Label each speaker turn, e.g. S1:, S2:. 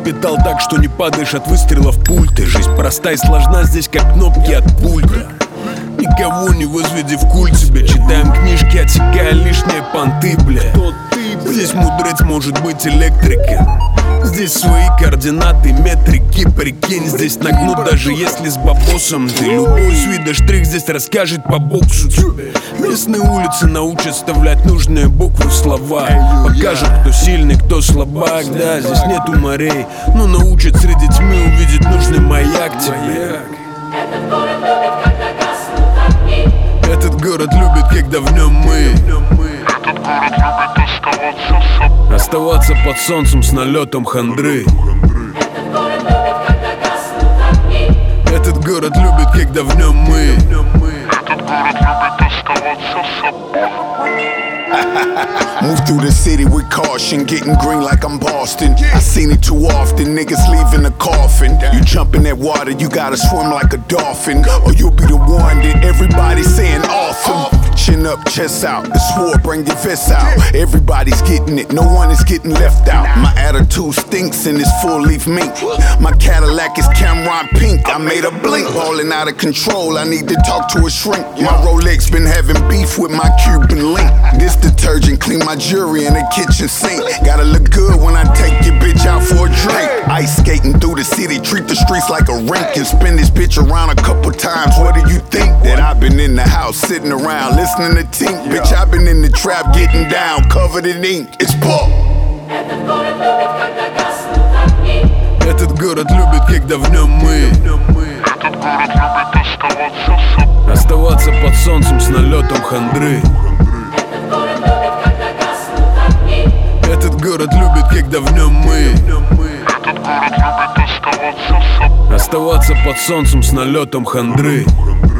S1: воспитал так, что не падаешь от выстрелов пульты. Жизнь проста и сложна здесь, как кнопки от пульта. Никого не возведи в культ себе. Читаем книжки, отсекая лишние понты, бля. Здесь мудрец может быть электриком. Здесь свои координаты, метрики, прикинь. Здесь нагнут, даже если с бабосом ты. Любой с вида штрих здесь расскажет по боксу тебе. Местные улицы научат вставлять нужные буквы в слова. Покажут, кто сильный, кто слабак. Да, здесь нету морей, но научат среди тьмы увидеть нужный маяк тебе. Этот город любит, когда в нем мы. Оставаться под солнцем с налетом хандры. Этот город любит, когда в нем мы.
S2: Move through the city with caution, getting green like I'm Boston. I seen it too often, niggas leaving a coffin. You jump in that water, you gotta swim like a dolphin, or you'll be the one that everybody's saying awesome. Chin up, chest out, the sword, bring your fists out. Everybody's getting it, no one is getting left out. My attitude stinks and it's full leaf mink. My Cadillac is Cameron pink, I made a blink. Ballin' out of control, I need to talk to a shrink. My Rolex been having beef with my Cuban link. This detergent clean my jewelry in the kitchen sink. Gotta look good when I take your bitch out for a drink. Ice skating through the city, treat the streets like a rink. And spin this bitch around a couple times. What do you think? That I've been in the house, sitting around, listening to Tink. Bitch, I've been in the trap, getting down, covered in ink. It's Paul.
S1: Этот город любит, когда в нем мы. Оставаться под солнцем с налетом хандры. Этот город любит, когда в нем мы. Оставаться под солнцем с налетом хандры.